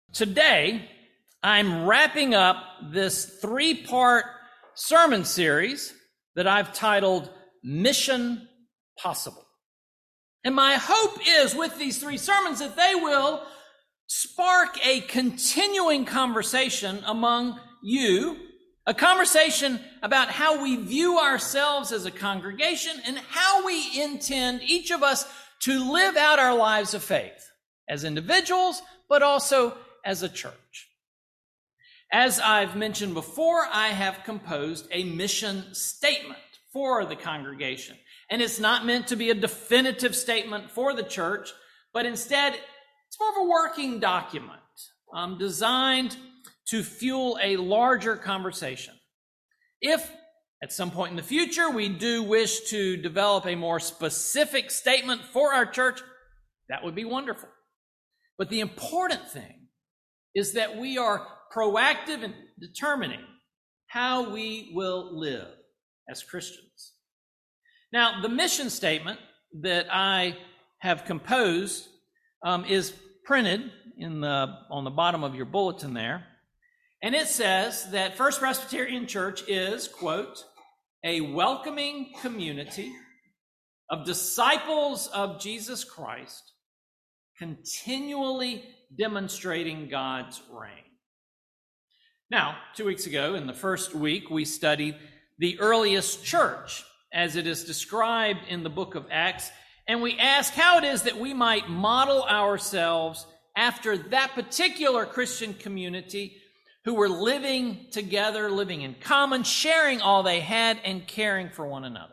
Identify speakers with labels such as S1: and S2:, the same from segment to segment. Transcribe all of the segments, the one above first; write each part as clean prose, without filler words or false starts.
S1: Today, I'm wrapping up this three-part sermon series that I've titled Mission Possible. And my hope is with these three sermons that they will spark a continuing conversation among you, a conversation about how we view ourselves as a congregation and how we intend, each of us, to live out our lives of faith as individuals, but also as a church. As I've mentioned before, I have composed a mission statement for the congregation. And it's not meant to be a definitive statement for the church, but instead, it's more of a working document designed to fuel a larger conversation. If at some point in the future we do wish to develop a more specific statement for our church, that would be wonderful. But the important thing is that we are proactive in determining how we will live as Christians. Now, the mission statement that I have composed is printed on the bottom of your bulletin there. And it says that First Presbyterian Church is, quote, a welcoming community of disciples of Jesus Christ, continually demonstrating God's reign. Now, 2 weeks ago, in the first week, we studied the earliest church as it is described in the book of Acts, and we asked how it is that we might model ourselves after that particular Christian community who were living together, living in common, sharing all they had, and caring for one another.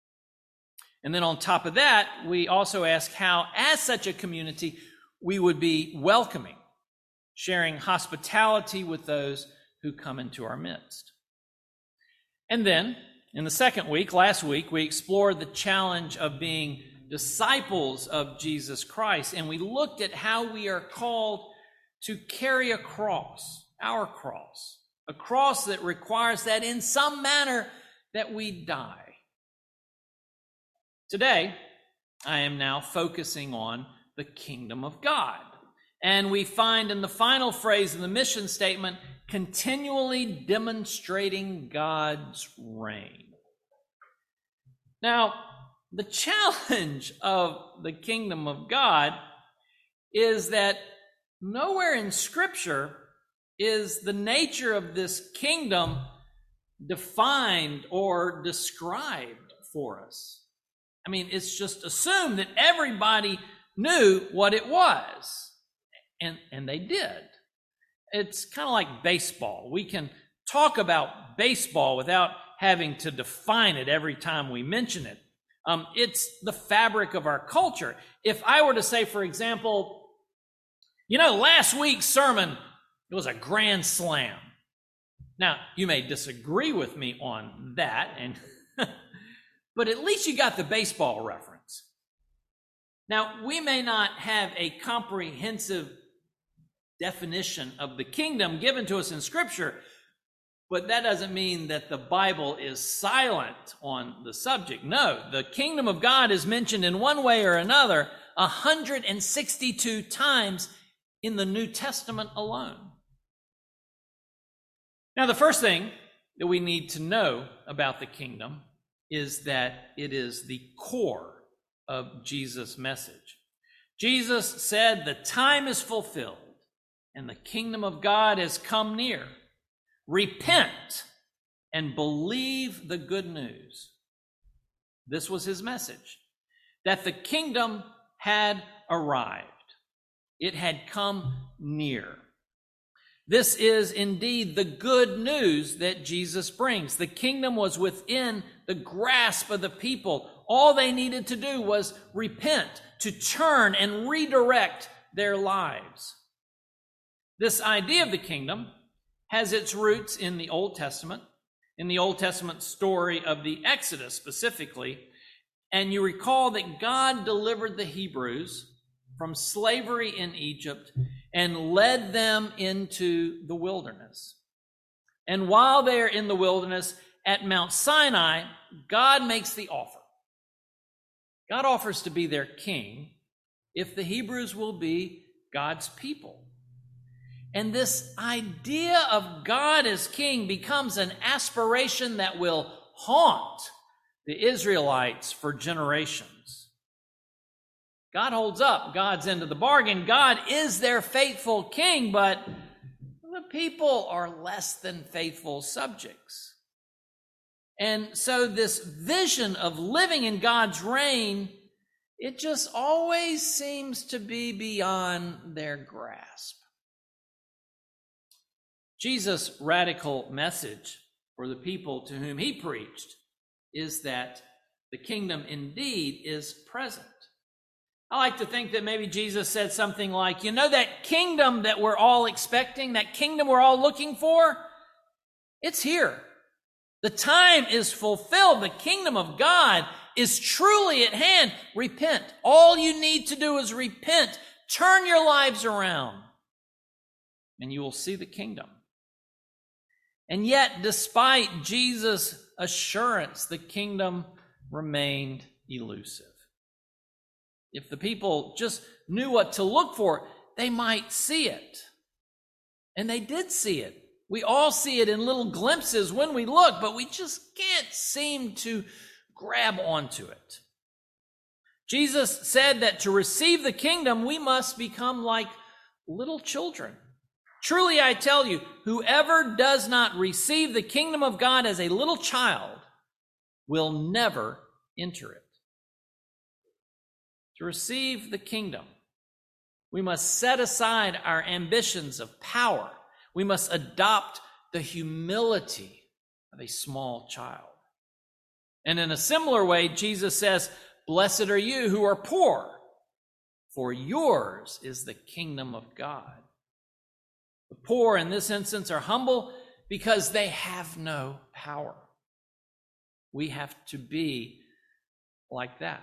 S1: And then on top of that, we also asked how, as such a community, we would be welcoming, sharing hospitality with those who come into our midst. And then, in the second week, last week, we explored the challenge of being disciples of Jesus Christ, and we looked at how we are called to carry a cross, our cross, a cross that requires that in some manner that we die. Today, I am now focusing on the kingdom of God. And we find in the final phrase in the mission statement, continually demonstrating God's reign. Now, the challenge of the kingdom of God is that nowhere in Scripture is the nature of this kingdom defined or described for us. I mean, it's just assumed that everybody knew what it was, and they did. It's kind of like baseball. We can talk about baseball without having to define it every time we mention it. It's the fabric of our culture. If I were to say, for example, last week's sermon, it was a grand slam. Now, you may disagree with me on that, but at least you got the baseball reference. Now, we may not have a comprehensive definition of the kingdom given to us in Scripture, but that doesn't mean that the Bible is silent on the subject. No, the kingdom of God is mentioned in one way or another 162 times in the New Testament alone. Now, the first thing that we need to know about the kingdom is that it is the core of Jesus' message. Jesus said, "The time is fulfilled, and the kingdom of God has come near. Repent and believe the good news." This was his message, that the kingdom had arrived. It had come near. This is indeed the good news that Jesus brings. The kingdom was within the grasp of the people. All they needed to do was repent, to turn and redirect their lives. This idea of the kingdom has its roots in the Old Testament story of the Exodus specifically. And you recall that God delivered the Hebrews from slavery in Egypt and led them into the wilderness. And while they're in the wilderness at Mount Sinai, God makes the offer. God offers to be their king if the Hebrews will be God's people. And this idea of God as king becomes an aspiration that will haunt the Israelites for generations. God holds up God's end of the bargain. God is their faithful king, but the people are less than faithful subjects. And so this vision of living in God's reign, it just always seems to be beyond their grasp. Jesus' radical message for the people to whom he preached is that the kingdom indeed is present. I like to think that maybe Jesus said something like, that kingdom that we're all expecting, that kingdom we're all looking for, it's here. The time is fulfilled. The kingdom of God is truly at hand. Repent. All you need to do is repent. Turn your lives around, and you will see the kingdom. And yet, despite Jesus' assurance, the kingdom remained elusive. If the people just knew what to look for, they might see it. And they did see it. We all see it in little glimpses when we look, but we just can't seem to grab onto it. Jesus said that to receive the kingdom, we must become like little children. Truly, I tell you, whoever does not receive the kingdom of God as a little child will never enter it. To receive the kingdom, we must set aside our ambitions of power. We must adopt the humility of a small child. And in a similar way, Jesus says, "Blessed are you who are poor, for yours is the kingdom of God." The poor in this instance are humble because they have no power. We have to be like that.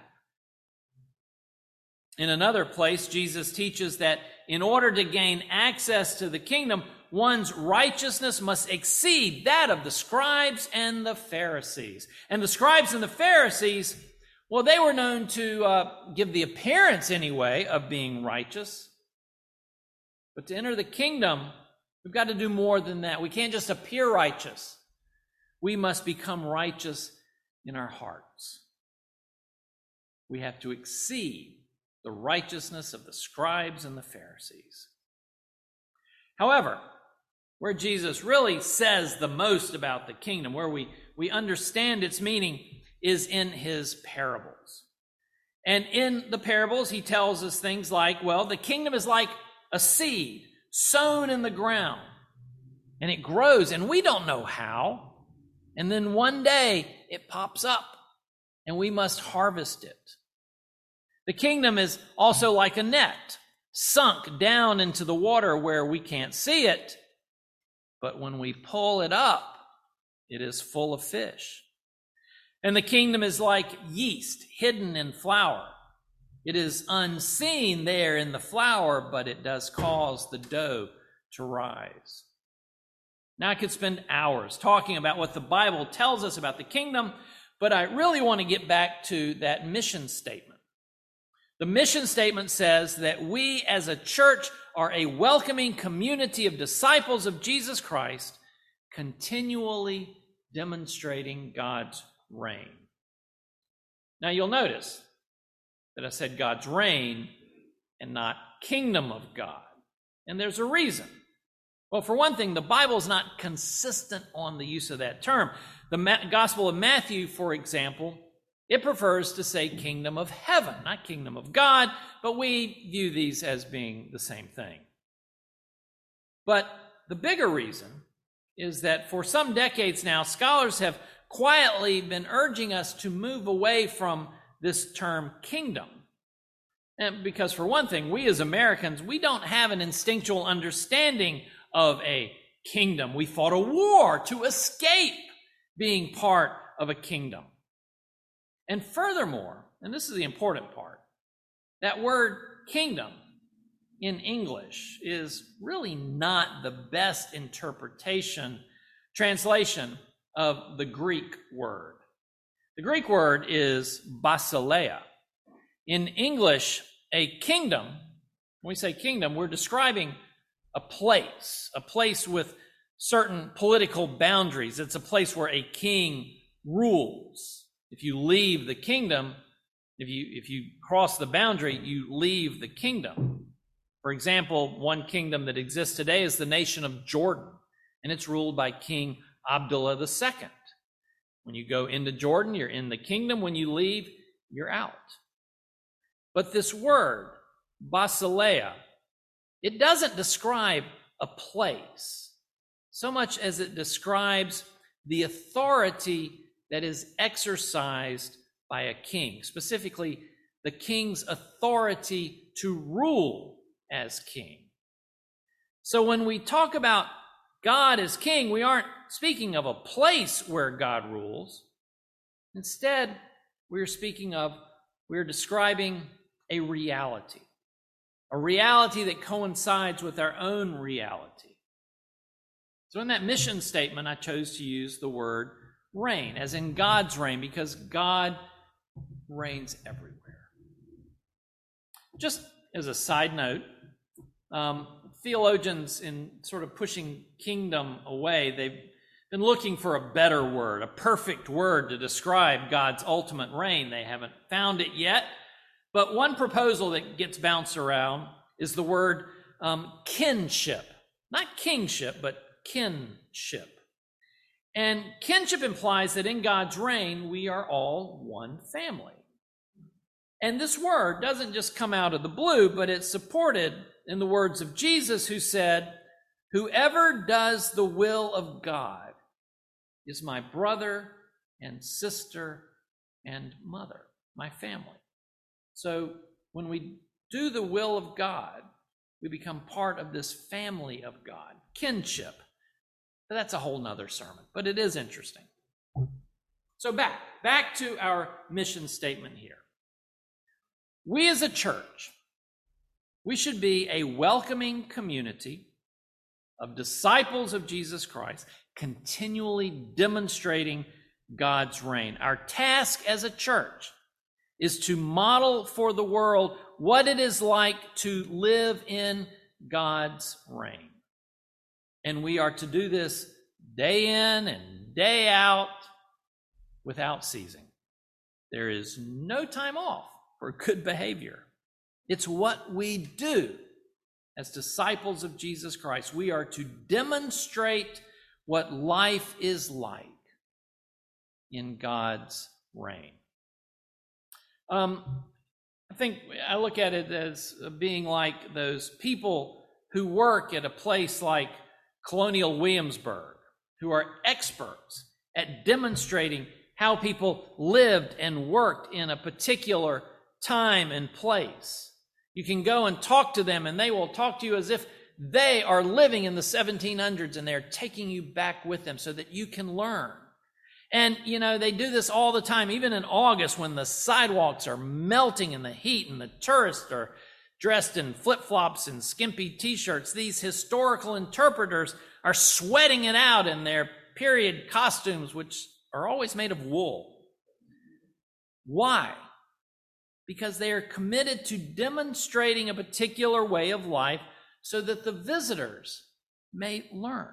S1: In another place, Jesus teaches that in order to gain access to the kingdom, one's righteousness must exceed that of the scribes and the Pharisees. And the scribes and the Pharisees, well, they were known to give the appearance anyway of being righteous. But to enter the kingdom, we've got to do more than that. We can't just appear righteous. We must become righteous in our hearts. We have to exceed the righteousness of the scribes and the Pharisees. However, where Jesus really says the most about the kingdom, where we understand its meaning, is in his parables. And in the parables, he tells us things like, the kingdom is like a seed sown in the ground, and it grows, and we don't know how. And then one day it pops up, and we must harvest it. The kingdom is also like a net, sunk down into the water where we can't see it, but when we pull it up, it is full of fish. And the kingdom is like yeast hidden in flour. It is unseen there in the flour, but it does cause the dough to rise. Now, I could spend hours talking about what the Bible tells us about the kingdom, but I really want to get back to that mission statement. The mission statement says that we as a church are a welcoming community of disciples of Jesus Christ, continually demonstrating God's reign. Now, you'll notice that I said God's reign and not kingdom of God. And there's a reason. Well, for one thing, the Bible is not consistent on the use of that term. The Gospel of Matthew, for example, it prefers to say kingdom of heaven, not kingdom of God, but we view these as being the same thing. But the bigger reason is that for some decades now, scholars have quietly been urging us to move away from this term kingdom. And because for one thing, we as Americans, we don't have an instinctual understanding of a kingdom. We fought a war to escape being part of a kingdom. And furthermore, and this is the important part, that word kingdom in English is really not the best translation of the Greek word. The Greek word is basileia. In English, a kingdom, when we say kingdom, we're describing a place with certain political boundaries. It's a place where a king rules. If you leave the kingdom, if you cross the boundary, you leave the kingdom. For example, one kingdom that exists today is the nation of Jordan, and it's ruled by King Abdullah II. When you go into Jordan, you're in the kingdom. When you leave, you're out. But this word, basileia, it doesn't describe a place so much as it describes the authority that is exercised by a king, specifically the king's authority to rule as king. So when we talk about God as king, we aren't speaking of a place where God rules. Instead, we're describing a reality that coincides with our own reality. So in that mission statement, I chose to use the word reign, as in God's reign, because God reigns everywhere. Just as a side note, theologians, in sort of pushing kingdom away, they've been looking for a better word, a perfect word to describe God's ultimate reign. They haven't found it yet, but one proposal that gets bounced around is the word kinship. Not kingship, but kinship. And kinship implies that in God's reign, we are all one family. And this word doesn't just come out of the blue, but it's supported in the words of Jesus, who said, "Whoever does the will of God is my brother and sister and mother, my family." So when we do the will of God, we become part of this family of God, kinship. But that's a whole nother sermon, but it is interesting. So back to our mission statement here. We as a church, we should be a welcoming community of disciples of Jesus Christ, continually demonstrating God's reign. Our task as a church is to model for the world what it is like to live in God's reign. And we are to do this day in and day out without ceasing. There is no time off for good behavior. It's what we do as disciples of Jesus Christ. We are to demonstrate what life is like in God's reign. I think I look at it as being like those people who work at a place like Colonial Williamsburg, who are experts at demonstrating how people lived and worked in a particular time and place. You can go and talk to them, and they will talk to you as if they are living in the 1700s, and they're taking you back with them so that you can learn. And, they do this all the time, even in August when the sidewalks are melting in the heat and the tourists are dressed in flip-flops and skimpy T-shirts. These historical interpreters are sweating it out in their period costumes, which are always made of wool. Why? Because they are committed to demonstrating a particular way of life so that the visitors may learn.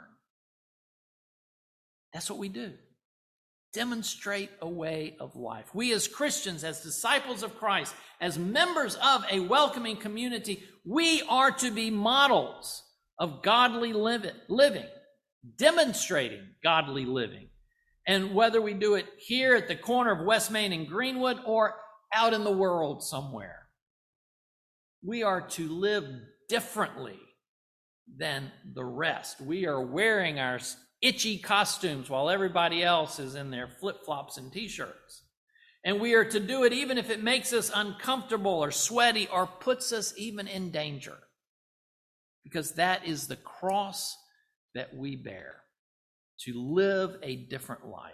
S1: That's what we do. Demonstrate a way of life. We as Christians, as disciples of Christ, as members of a welcoming community, we are to be models of godly living, demonstrating godly living. And whether we do it here at the corner of West Main and Greenwood or out in the world somewhere, we are to live differently than the rest. We are wearing our itchy costumes while everybody else is in their flip-flops and T-shirts. And we are to do it even if it makes us uncomfortable or sweaty or puts us even in danger. Because that is the cross that we bear, to live a different life.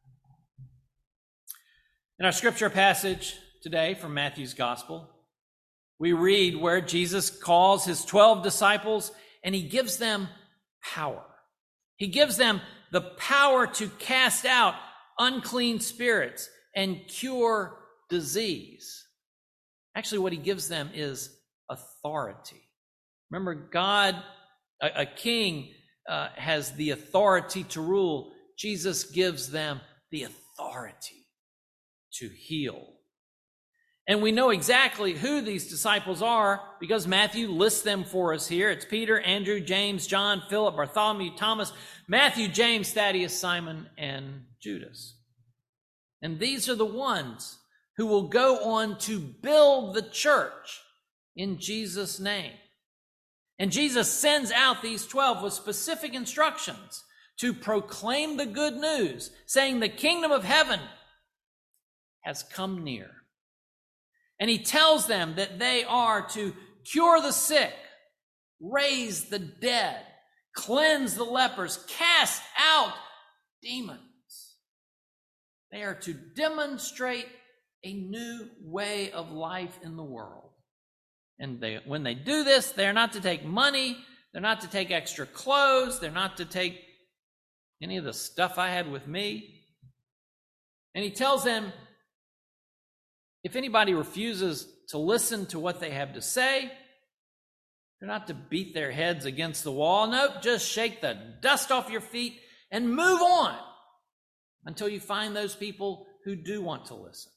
S1: In our scripture passage today from Matthew's Gospel, we read where Jesus calls his 12 disciples and he gives them power. He gives them the power to cast out unclean spirits and cure disease. Actually, what he gives them is authority. Remember, God A king has the authority to rule. Jesus gives them the authority to heal. And we know exactly who these disciples are because Matthew lists them for us here. It's Peter, Andrew, James, John, Philip, Bartholomew, Thomas, Matthew, James, Thaddeus, Simon, and Judas. And these are the ones who will go on to build the church in Jesus' name. And Jesus sends out these 12 with specific instructions to proclaim the good news, saying the kingdom of heaven has come near. And he tells them that they are to cure the sick, raise the dead, cleanse the lepers, cast out demons. They are to demonstrate a new way of life in the world. And when they do this, they're not to take money, they're not to take extra clothes, they're not to take any of the stuff I had with me. And he tells them, if anybody refuses to listen to what they have to say, they're not to beat their heads against the wall. Nope, just shake the dust off your feet and move on until you find those people who do want to listen.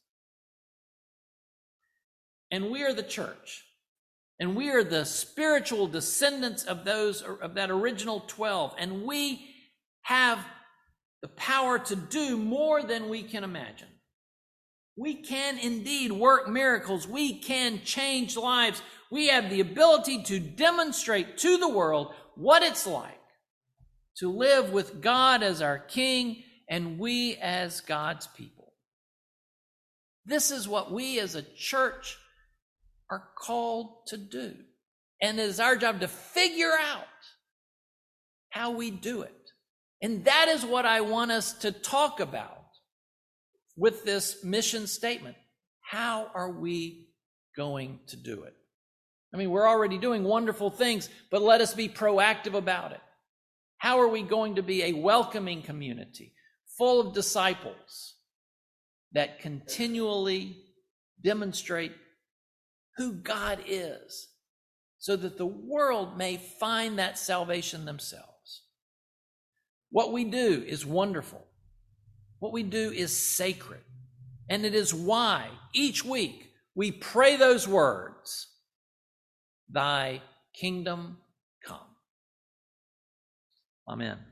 S1: And we are the church. And we are the spiritual descendants of that original 12. And we have the power to do more than we can imagine. We can indeed work miracles. We can change lives. We have the ability to demonstrate to the world what it's like to live with God as our King and we as God's people. This is what we as a church are called to do. And it is our job to figure out how we do it. And that is what I want us to talk about with this mission statement. How are we going to do it? I mean, we're already doing wonderful things, but let us be proactive about it. How are we going to be a welcoming community full of disciples that continually demonstrate who God is so that the world may find that salvation themselves? What we do is wonderful. What we do is sacred. And it is why each week we pray those words, "Thy kingdom come." Amen.